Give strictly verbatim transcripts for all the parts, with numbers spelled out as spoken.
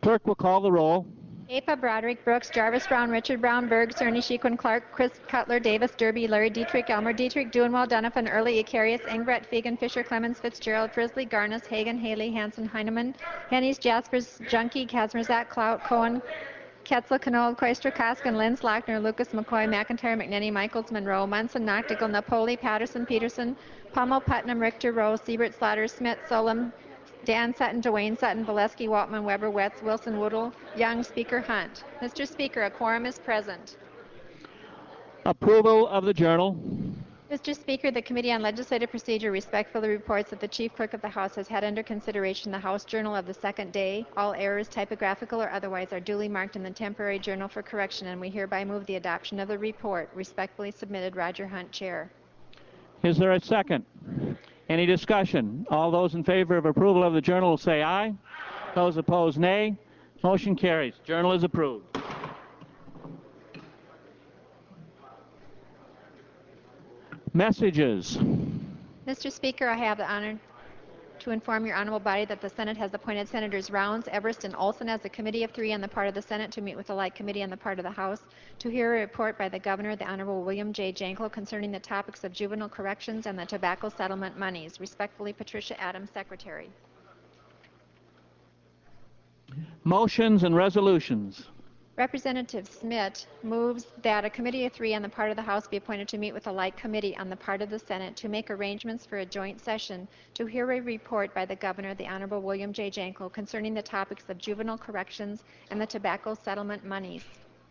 clerk will call the roll. Apa, Broderick, Brooks, Jarvis Brown, Richard Brown, Berg, Cerny, Shequin, Clark, Chris Cutler, Davis, Derby, Larry Dietrich, Elmer Dietrich, Duenwald, Donovan, Early, Icarius, Engbret, Fegan, Fisher, Clemens, Fitzgerald, Frisley, Garnis, Hagan, Haley, Hanson, Heineman, Hennies, Jaspers, Junkie, Kazmerzak, Clout, Cohen, Ketzel, Canold, Koister, Koskin, Linz, Lochner, Lucas, McCoy, McIntyre, McNinney, Michaels, Monroe, Munson, Noctigal, Napoli, Patterson, Peterson, Pummel, Putnam, Richter, Rowe, Siebert, Slaughter, Smith, Solom, Dan Sutton, Dwayne Sutton, Valesky, Waltman, Weber, Wetz, Wilson, Woodle, Young, Speaker, Hunt. Mister Speaker, a quorum is present. Approval of the journal. Mister Speaker, the Committee on Legislative Procedure respectfully reports that the Chief Clerk of the House has had under consideration the House Journal of the second day. All errors, typographical or otherwise, are duly marked in the temporary journal for correction, and we hereby move the adoption of the report. Respectfully submitted, Roger Hunt, Chair. Is there a second? Any discussion? All those in favor of approval of the journal will say aye. Those opposed, nay. Motion carries. Journal is approved. Messages. Mister Speaker, I have the honor to inform your honorable body that the Senate has appointed Senators Rounds, Everest, and Olson as a committee of three on the part of the Senate to meet with the like committee on the part of the House to hear a report by the Governor, the Honorable William J. Jankel, concerning the topics of juvenile corrections and the tobacco settlement monies. Respectfully, Patricia Adams, Secretary. Motions and resolutions. Representative Smith moves that a committee of three on the part of the House be appointed to meet with a like committee on the part of the Senate to make arrangements for a joint session to hear a report by the Governor, the Honorable William J. Jankel, concerning the topics of juvenile corrections and the tobacco settlement monies.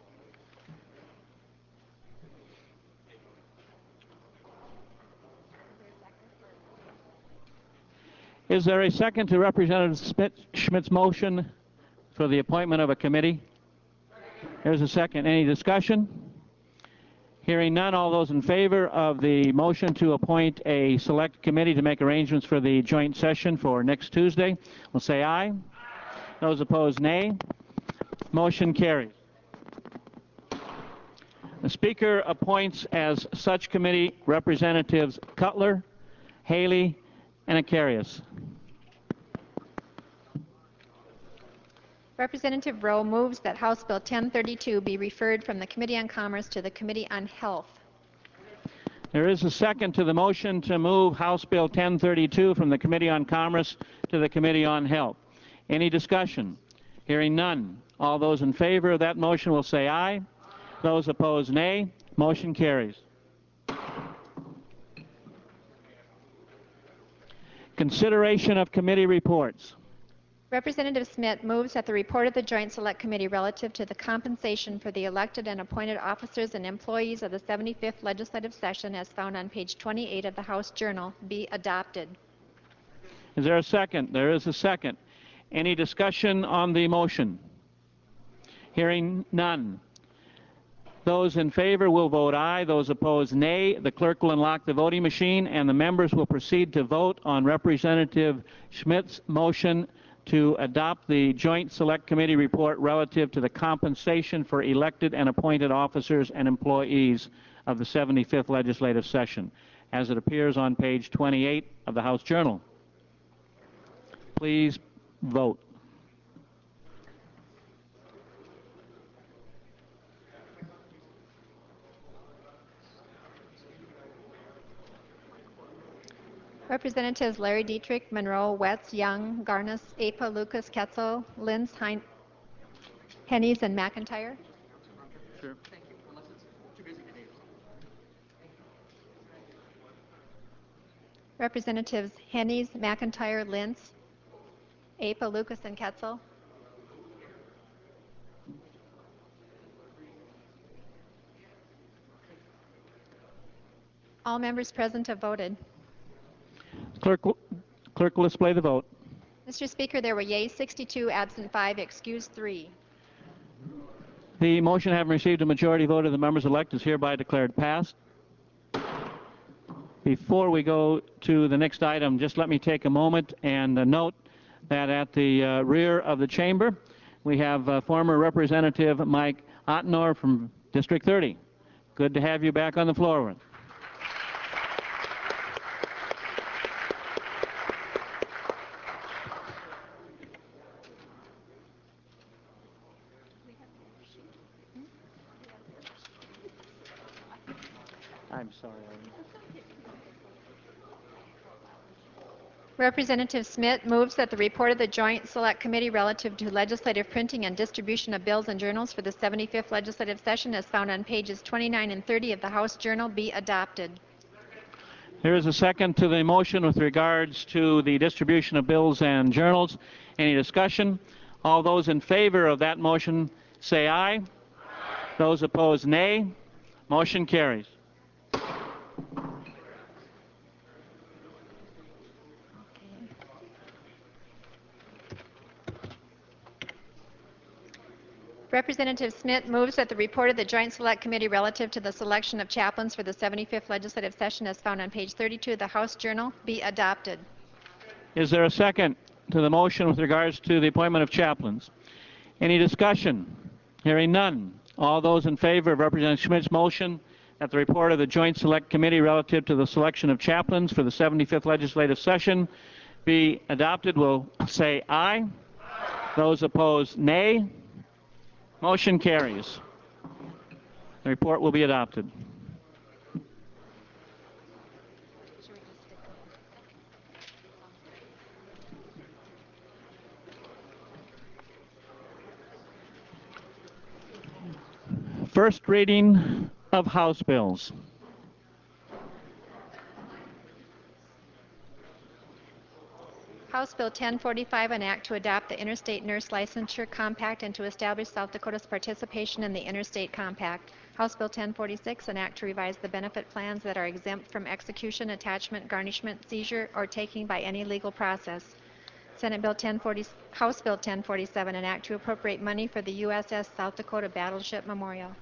Is there a second to Representative Schmidt's motion for the appointment of a committee? There's a second. Any discussion? Hearing none, all those in favor of the motion to appoint a select committee to make arrangements for the joint session for next Tuesday will say aye. Those opposed, nay. Motion carries. The Speaker appoints as such committee Representatives Cutler, Haley, and Icarius. Representative Rowe moves that House Bill ten thirty-two be referred from the Committee on Commerce to the Committee on Health. There is a second to the motion to move House Bill ten thirty-two from the Committee on Commerce to the Committee on Health. Any discussion? Hearing none. All those in favor of that motion will say aye. Those opposed, nay. Motion carries. Consideration of committee reports. Representative Smith moves that the report of the Joint Select Committee relative to the compensation for the elected and appointed officers and employees of the seventy-fifth Legislative Session, as found on page twenty-eight of the House Journal, be adopted. Is there a second? There is a second. Any discussion on the motion? Hearing none. Those in favor will vote aye. Those opposed, nay. The clerk will unlock the voting machine, and the members will proceed to vote on Representative Schmidt's motion to adopt the Joint Select Committee report relative to the compensation for elected and appointed officers and employees of the seventy-fifth Legislative Session, as it appears on page twenty-eight of the House Journal. Please vote. Representatives Larry Dietrich, Monroe, Wetz, Young, Garnis, Apa, Lucas, Ketzel, Linz, hein Hennies, and McIntyre. Sure. Representatives Hennies, McIntyre, Linz, Apa, Lucas, and Ketzel. All members present have voted. Clerk, clerk will display the vote. Mister Speaker, there were yeas sixty-two, absent five, excused three. The motion, having received a majority vote of the members elect, is hereby declared passed. Before we go to the next item, just let me take a moment and uh, note that at the uh, rear of the chamber, we have uh, former Representative Mike Ottenor from District thirty. Good to have you back on the floor. I'm sorry. Representative Smith moves that the report of the Joint Select Committee relative to legislative printing and distribution of bills and journals for the seventy-fifth legislative session as found on pages twenty-nine and thirty of the House Journal be adopted. There is a second to the motion with regards to the distribution of bills and journals. Any discussion? All those in favor of that motion say aye. Aye. Those opposed, nay. Motion carries. Representative Smith moves that the report of the Joint Select Committee relative to the selection of chaplains for the seventy-fifth legislative session as found on page thirty-two of the House Journal be adopted. Is there a second to the motion with regards to the appointment of chaplains? Any discussion? Hearing none. All those in favor of Representative Schmidt's motion that the report of the Joint Select Committee relative to the selection of chaplains for the seventy-fifth legislative session be adopted will say aye. Aye. Those opposed, nay. Motion carries. The report will be adopted. First reading of House bills. House Bill ten forty-five, an act to adopt the Interstate Nurse Licensure Compact and to establish South Dakota's participation in the Interstate Compact. House Bill ten forty-six, an act to revise the benefit plans that are exempt from execution, attachment, garnishment, seizure, or taking by any legal process. Senate Bill ten forty, House Bill ten forty-seven, an act to appropriate money for the U S S South Dakota Battleship Memorial.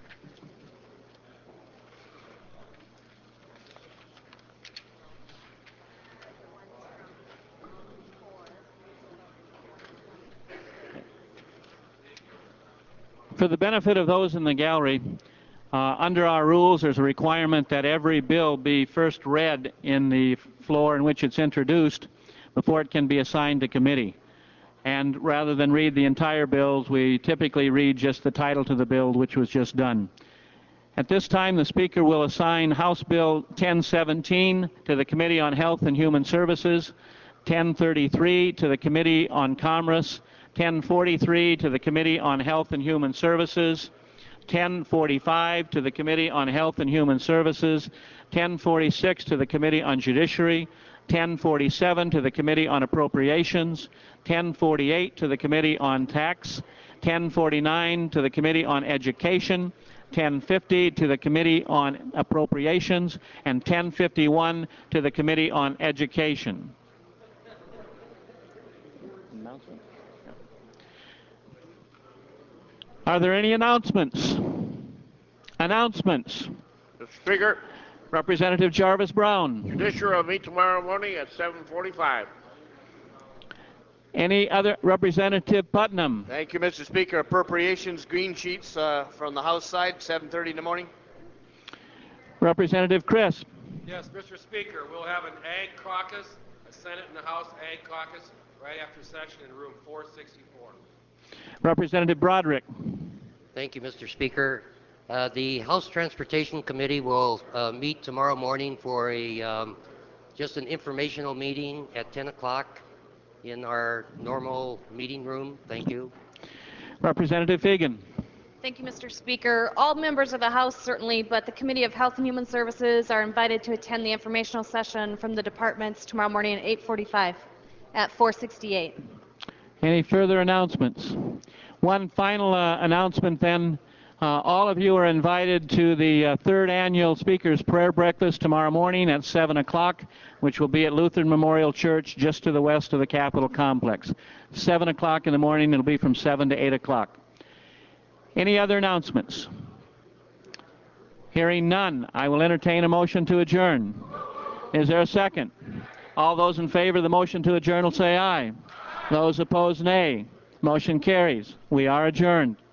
For the benefit of those in the gallery, uh, under our rules there's a requirement that every bill be first read in the floor in which it's introduced before it can be assigned to committee. And rather than read the entire bills, we typically read just the title to the bill, which was just done. At this time, the Speaker will assign House Bill ten seventeen to the Committee on Health and Human Services, ten thirty-three to the Committee on Commerce, ten forty-three to the Committee on Health and Human Services, ten forty-five to the Committee on Health and Human Services, ten forty-six to the Committee on Judiciary, ten forty-seven to the Committee on Appropriations, ten forty-eight to the Committee on Tax, ten forty-nine to the Committee on Education, ten fifty to the Committee on Appropriations, and ten fifty-one to the Committee on Education. Announcement? Are there any announcements? Announcements. Mister Speaker. Representative Jarvis Brown. Judiciary will meet tomorrow morning at seven forty-five. Any other? Representative Putnam. Thank you, Mister Speaker. Appropriations green sheets uh, from the House side, seven thirty in the morning. Representative Crisp. Yes, Mister Speaker, we'll have an Ag Caucus, a Senate and the House Ag Caucus, right after session in room four sixty-four. Representative Broderick. Thank you, Mister Speaker. Uh, the House Transportation Committee will uh, meet tomorrow morning for a um, just an informational meeting at ten o'clock in our normal meeting room. Thank you. Representative Fagan. Thank you, Mister Speaker. All members of the House certainly, but the Committee of Health and Human Services are invited to attend the informational session from the departments tomorrow morning at eight forty-five at four sixty-eight. Any further announcements? One final uh, announcement then. Uh, all of you are invited to the uh, third annual Speaker's Prayer Breakfast tomorrow morning at seven o'clock, which will be at Lutheran Memorial Church just to the west of the Capitol Complex. seven o'clock in the morning. It'll be from seven to eight o'clock. Any other announcements? Hearing none, I will entertain a motion to adjourn. Is there a second? All those in favor of the motion to adjourn will say aye. Those opposed, nay. Motion carries. We are adjourned.